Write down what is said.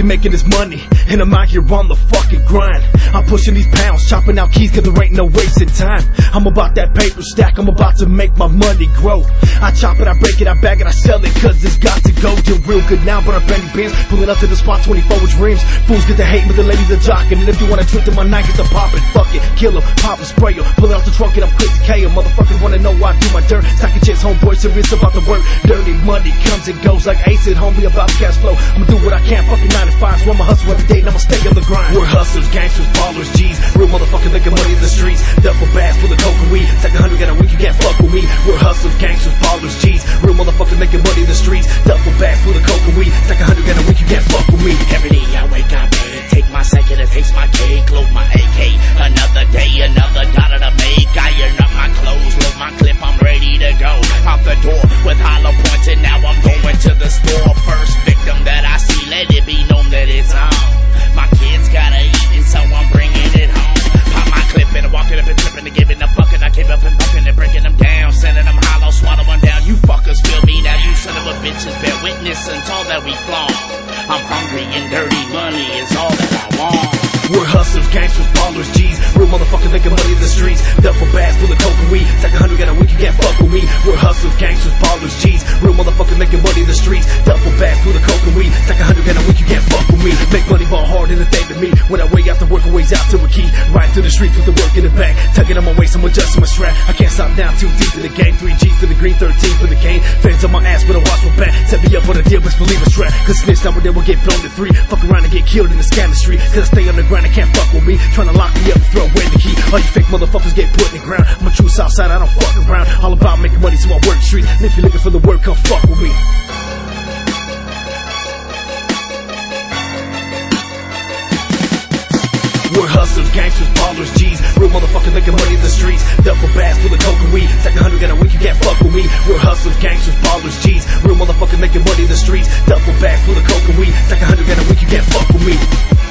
making this money, and I'm out here on the fucking grind. I'm pushing these pounds, chopping out keys, cause there ain't no wasting time. I'm about that paper stack, I'm about to make my money grow. I chop it, I break it, I bag it, I sell it, cause it's got to go. Doing real good now, but our Benny Benz pulling up to the spot 24 with dreams. Fools get to hate, but the ladies are jocking. And if you wanna drink to my night, get to poppin'. Fuck it, kill 'em, pop 'em, spray 'em, pull it off the trunk and I'm quick to KO. Motherfuckers wanna know why I do my dirt. Stacking chicks, homeboy, serious about the work. Dirty money comes and goes like acid, homie, about cash flow. I'ma do what I can, fucking 9 to 5, so I'ma hustle every day and I'ma stay on the grind. We're hustlers, gangsters, ballers, G's. Real motherfuckers making money in the streets. Duffel bags full of coke and weed. Stack 100, got a week, you can't fuck with me. We're hustlers, gangsters, ballers, G's. Real motherfuckers making money in the streets. Duffel bags full of coke and weed. Stack 100, got a week, you can't fuck with me. Every day I wake up and take my second, it takes my cake, load my AK. Another day, another dollar to make. Iron up my clothes, load my clip, I'm ready to go. Out the door with hollow points and now I'm going to the store. First victim that I see, let it be known that it's on. My kids gotta eat and so I'm bringing it home. Pop my clip and I'm walking up and tripping and giving a fuck and I came up and bucking and breaking them down. Sending them hollow, swallowing down. You fuckers feel me now, you son of a bitches bear witness until all that we flaunt. I'm hungry and dirty, money is all that I want. We're hustlers, gangsters, ballers, G's. Real motherfuckers making money in the streets. Duffel bags full of coke and weed. Stack 100, got a week, you can't fuck with me. We're hustlers, gangsters, ballers, G's. Real motherfuckers making money in the streets. Duffel bags full of coke and weed. Stack 100, got a week, you can't fuck with me. Make money ball hard in the thing to me. When I way out to work, a ways out to a key. Right through the streets with the work in the back. Tugging on my waist, I'm adjusting my strap. I can't stop down, too deep in the game. 3 G's for the green, 13 for the cane. Fans on my ass, but I watch my back. Set me up on a deal, but believe it's trap. Cause snitch number, then we'll get blown to 3. Fuck around and get killed in the scam street. Cause I stay on the grind, I can't fuck with me. Tryna lock me up, throw away the key. All you fake motherfuckers get put in the ground. I'm a true Southside, I don't fuck around. All about making money, so I work the streets. And if you're looking for the work, come fuck with me. We're hustlers, gangsters, ballers, G's. Real motherfuckers making money in the streets. Duffel bags full of coke and weed. Stack 100, got a week, you can't fuck with me. We're hustlers, gangsters, ballers, G's. Real motherfuckers making money in the streets. Duffel bags full of coke and weed. Stack 100, got a week, you can't fuck with me.